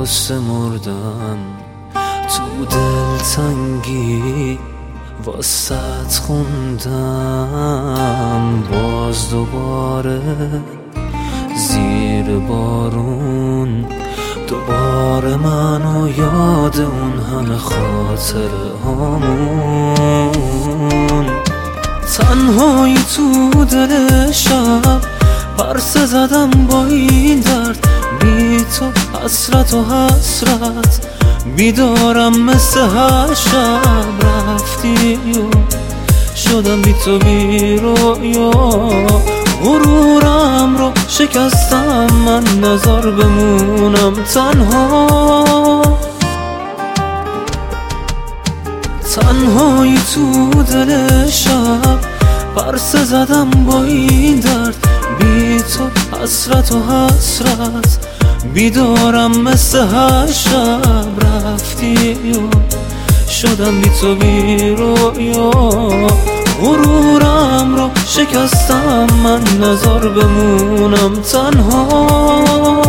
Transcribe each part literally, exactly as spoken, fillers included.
واسه مردن تو دلتنگی واسط خوندم باز دوباره زیر بارون دوباره منو یاد اون همه خاطره هامون تنهایی تو دل شب پرسه زدم با این درد بی تو حسرت و حسرت بیدارم مثل هر شب رفتی و شدم بی تو بی رویا غرورم رو شکستم من نزار بمونم تنها تنهایی تو دل شب پرسه زدم با این درد بی تو حسرت و حسرت بیدارم مثل هر شب رفتی و شدم بی تو بی رویا غرورم رو شکستم من نزار بمونم تنها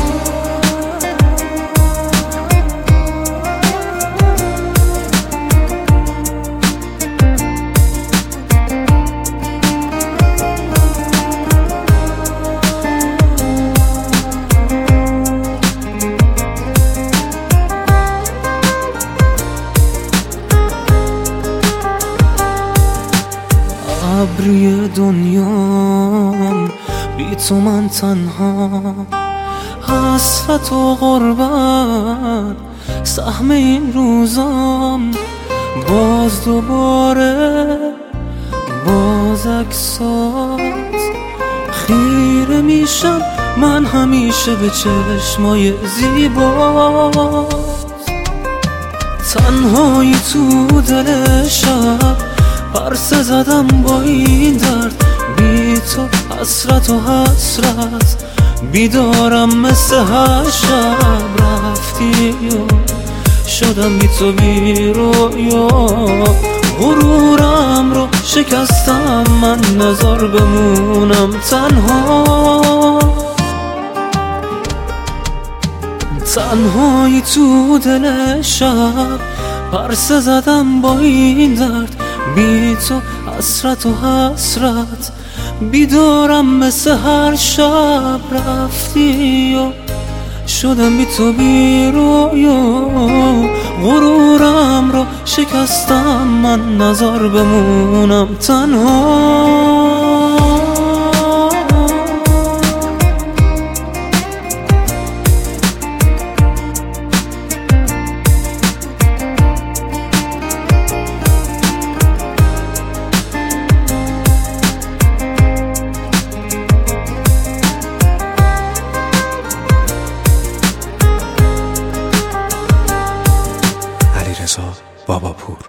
ابری دنیام بی تو من تنها حسرت و غربت سهم این روزام باز دوباره باز عکسات خیره میشم من همیشه به چشمای زیبات تنهایی تو دل شب پرسه زدم با این درد بی تو حسرت و حسرت بیدارم مثل هر شب رفتی و شدم بی تو بی رویا غرورم رو شکستم من نزار بمونم تنها تنهایی تو دل شب پرسه زدم با این درد بی تو حسرت و حسرت بیدارم مثل هر شب رفتی و شدم بی تو بی رویا غرورم رو شکستم من نزار بمونم تنها باباپور.